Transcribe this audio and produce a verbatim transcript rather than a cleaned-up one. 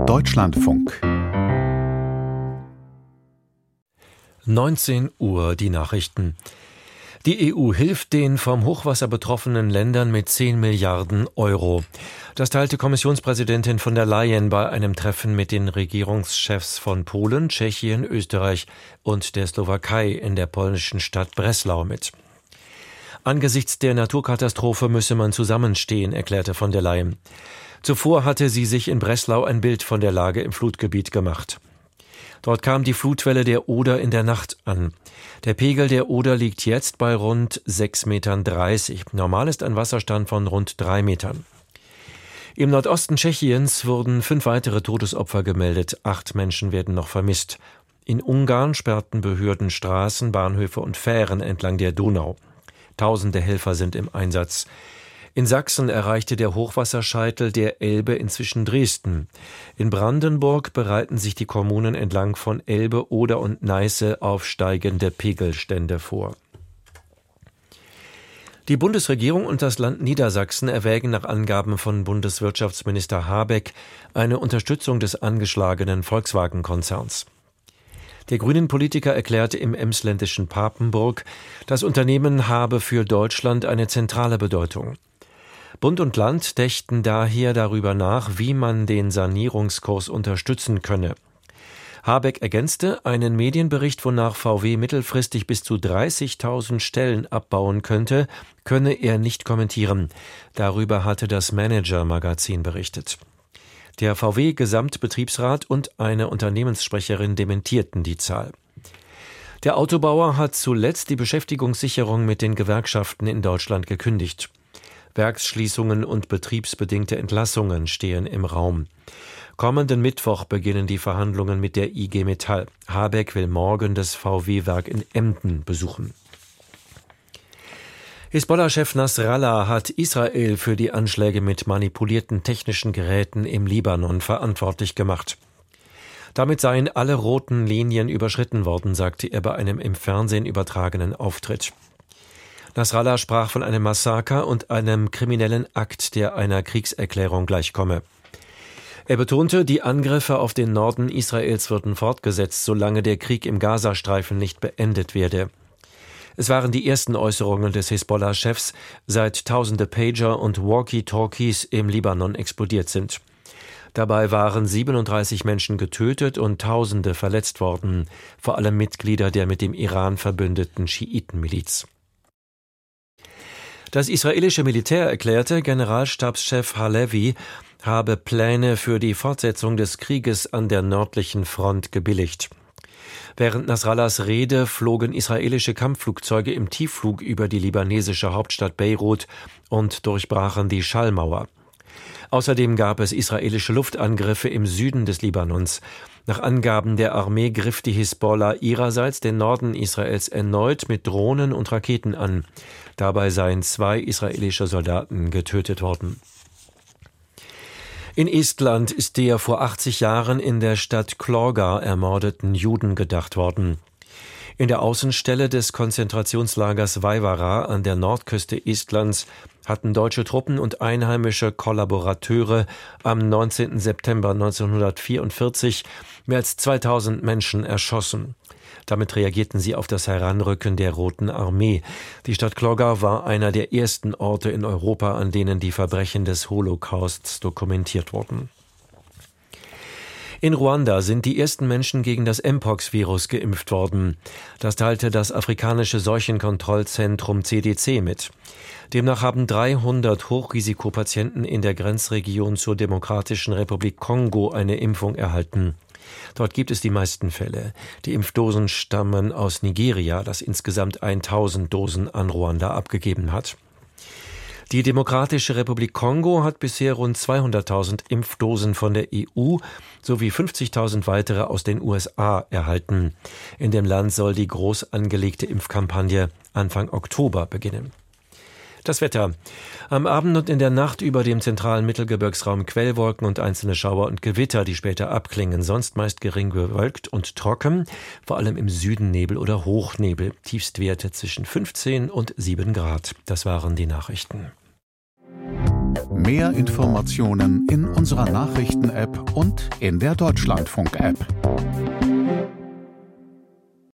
Deutschlandfunk. neunzehn Uhr, die Nachrichten. Die E U hilft den vom Hochwasser betroffenen Ländern mit zehn Milliarden Euro. Das teilte Kommissionspräsidentin von der Leyen bei einem Treffen mit den Regierungschefs von Polen, Tschechien, Österreich und der Slowakei in der polnischen Stadt Breslau mit. Angesichts der Naturkatastrophe müsse man zusammenstehen, erklärte von der Leyen. Zuvor hatte sie sich in Breslau ein Bild von der Lage im Flutgebiet gemacht. Dort kam die Flutwelle der Oder in der Nacht an. Der Pegel der Oder liegt jetzt bei rund sechs Komma dreißig Metern. Normal ist ein Wasserstand von rund drei Metern. Im Nordosten Tschechiens wurden fünf weitere Todesopfer gemeldet. Acht Menschen werden noch vermisst. In Ungarn sperrten Behörden Straßen, Bahnhöfe und Fähren entlang der Donau. Tausende Helfer sind im Einsatz. In Sachsen erreichte der Hochwasserscheitel der Elbe inzwischen Dresden. In Brandenburg bereiten sich die Kommunen entlang von Elbe, Oder und Neiße auf steigende Pegelstände vor. Die Bundesregierung und das Land Niedersachsen erwägen nach Angaben von Bundeswirtschaftsminister Habeck eine Unterstützung des angeschlagenen Volkswagen-Konzerns. Der Grünen-Politiker erklärte im emsländischen Papenburg, das Unternehmen habe für Deutschland eine zentrale Bedeutung. Bund und Land dächten daher darüber nach, wie man den Sanierungskurs unterstützen könne. Habeck ergänzte einen Medienbericht, wonach V W mittelfristig bis zu dreißigtausend Stellen abbauen könnte, könne er nicht kommentieren. Darüber hatte das Manager-Magazin berichtet. Der V W-Gesamtbetriebsrat und eine Unternehmenssprecherin dementierten die Zahl. Der Autobauer hat zuletzt die Beschäftigungssicherung mit den Gewerkschaften in Deutschland gekündigt. Werksschließungen und betriebsbedingte Entlassungen stehen im Raum. Kommenden Mittwoch beginnen die Verhandlungen mit der I G Metall. Habeck will morgen das V W-Werk in Emden besuchen. Hisbollah-Chef Nasrallah hat Israel für die Anschläge mit manipulierten technischen Geräten im Libanon verantwortlich gemacht. Damit seien alle roten Linien überschritten worden, sagte er bei einem im Fernsehen übertragenen Auftritt. Nasrallah sprach von einem Massaker und einem kriminellen Akt, der einer Kriegserklärung gleichkomme. Er betonte, die Angriffe auf den Norden Israels würden fortgesetzt, solange der Krieg im Gazastreifen nicht beendet werde. Es waren die ersten Äußerungen des Hisbollah-Chefs, seit tausende Pager und Walkie-Talkies im Libanon explodiert sind. Dabei waren siebenunddreißig Menschen getötet und Tausende verletzt worden, vor allem Mitglieder der mit dem Iran verbündeten Schiitenmiliz. Das israelische Militär erklärte, Generalstabschef Halevi habe Pläne für die Fortsetzung des Krieges an der nördlichen Front gebilligt. Während Nasrallahs Rede flogen israelische Kampfflugzeuge im Tiefflug über die libanesische Hauptstadt Beirut und durchbrachen die Schallmauer. Außerdem gab es israelische Luftangriffe im Süden des Libanons. Nach Angaben der Armee griff die Hisbollah ihrerseits den Norden Israels erneut mit Drohnen und Raketen an. Dabei seien zwei israelische Soldaten getötet worden. In Estland ist der vor achtzig Jahren in der Stadt Klorga ermordeten Juden gedacht worden. In der Außenstelle des Konzentrationslagers Vaivara an der Nordküste Estlands hatten deutsche Truppen und einheimische Kollaborateure am neunzehnten September neunzehnhundertvierundvierzig mehr als zweitausend Menschen erschossen. Damit reagierten sie auf das Heranrücken der Roten Armee. Die Stadt Klorga war einer der ersten Orte in Europa, an denen die Verbrechen des Holocausts dokumentiert wurden. In Ruanda sind die ersten Menschen gegen das Mpox-Virus geimpft worden. Das teilte das afrikanische Seuchenkontrollzentrum C D C mit. Demnach haben dreihundert Hochrisikopatienten in der Grenzregion zur Demokratischen Republik Kongo eine Impfung erhalten. Dort gibt es die meisten Fälle. Die Impfdosen stammen aus Nigeria, das insgesamt tausend Dosen an Ruanda abgegeben hat. Die Demokratische Republik Kongo hat bisher rund zweihunderttausend Impfdosen von der E U sowie fünfzigtausend weitere aus den U S A erhalten. In dem Land soll die groß angelegte Impfkampagne Anfang Oktober beginnen. Das Wetter. Am Abend und in der Nacht über dem zentralen Mittelgebirgsraum Quellwolken und einzelne Schauer und Gewitter, die später abklingen. Sonst meist gering bewölkt und trocken, vor allem im Süden Nebel oder Hochnebel. Tiefstwerte zwischen fünfzehn und sieben Grad. Das waren die Nachrichten. Mehr Informationen in unserer Nachrichten-App und in der Deutschlandfunk-App.